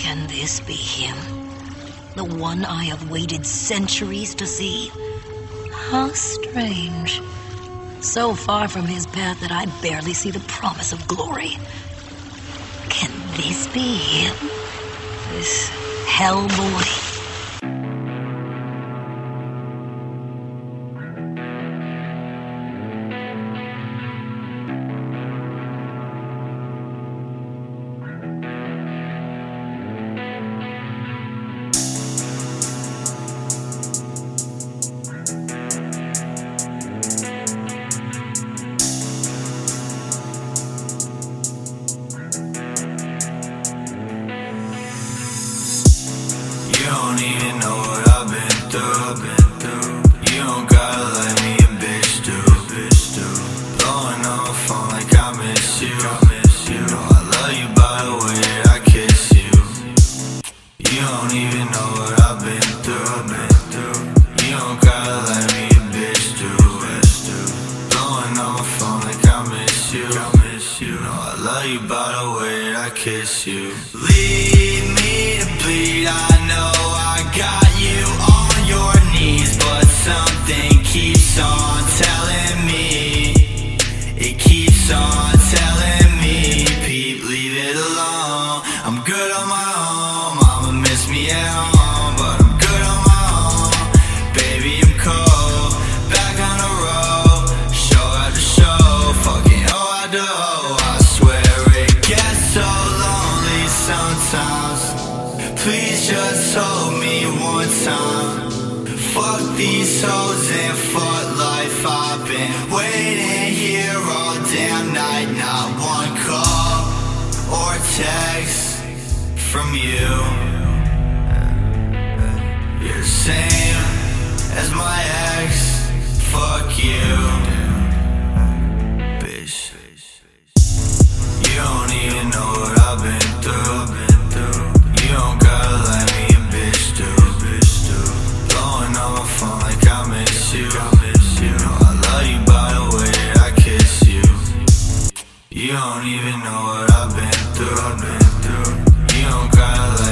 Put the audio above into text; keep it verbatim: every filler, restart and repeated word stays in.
Can this be him? The one I have waited centuries to see? How strange. So far from his path that I barely see the promise of glory. Can this be him? This Hellboy? You don't even know what I've been through. You don't gotta let me a bitch do. Blowing on my phone like I miss you. You know I love you by the way that I kiss you. You don't even know what I've been through. You don't gotta let me a bitch do. Blowing on my phone like I miss you. You know I love you by the way that I kiss you. Leave me to bleed, I know I got you on your knees, but something keeps on telling me, it keeps on telling me, Pete, leave it alone. I'm good on my own, mama miss me at home, but I'm good on my own. Baby, I'm cold, back on the road, show after show, fucking oh I do. I swear it gets so lonely sometimes. Please just hold me one time. Fuck these hoes and fuck life. I've been waiting here all damn night. Not one call or text from you. You're the same as my ex. Fuck you, bitch. You don't even know what I've been through. You don't gotta let me a bitch do. Blowing on my phone like I miss you. You know I love you by the way that I kiss you. You don't even know what I've been through. You don't gotta let